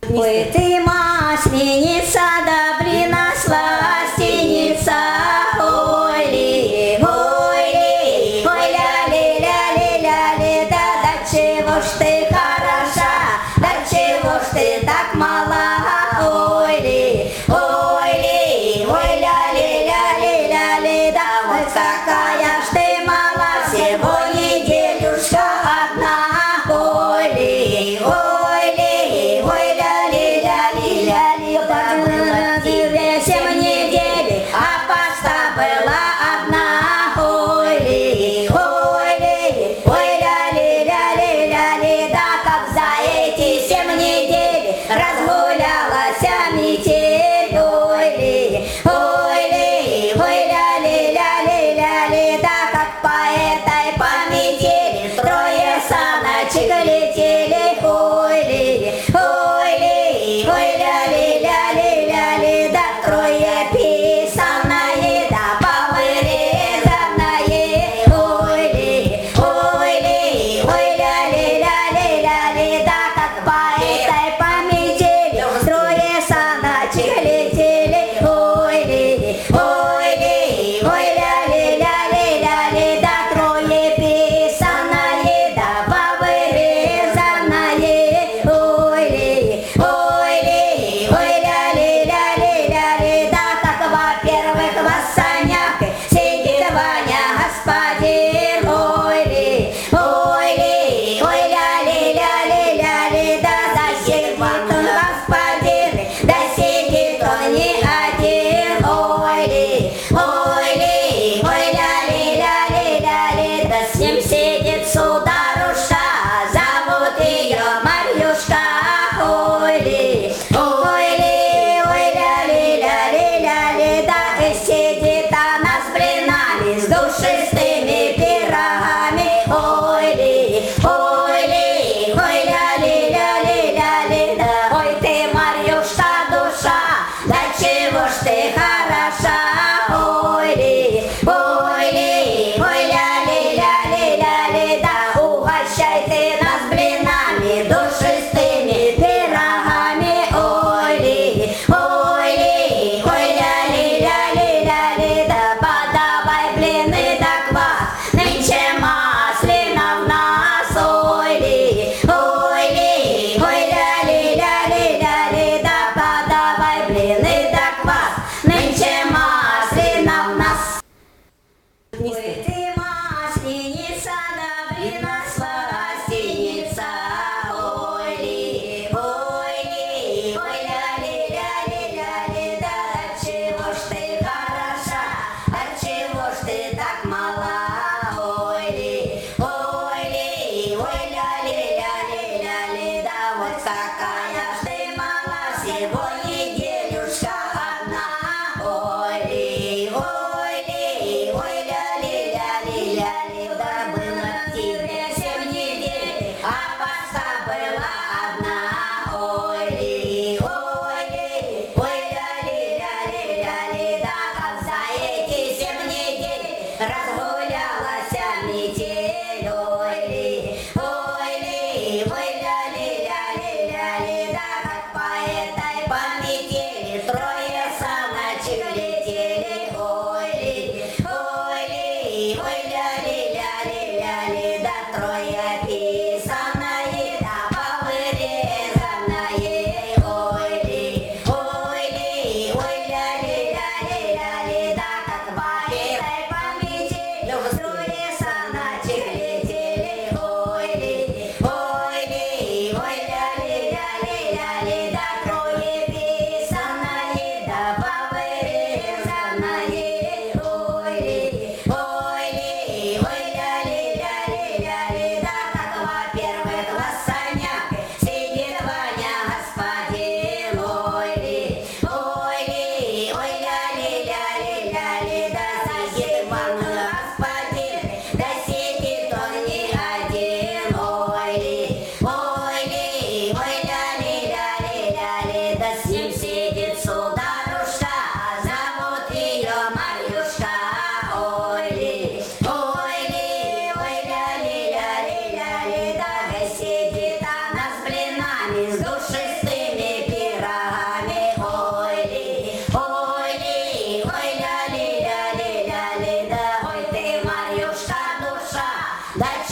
Ой, ты масленица, да приносла гостиница. Ой, ли, ой, ли, ой, ля-ли, да чего ж ты хороша, да чего ж ты так мала. Ой, ли, ой, ля-ли, да вот какая ж ты мала, всего недельюшка одна. Ой, ли, ой, ля-ли, было тебе 7 недель, а паста была одна. Ой, ли, ой, ля-ли, да как за эти 7 недель разводились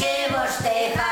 чего ж ты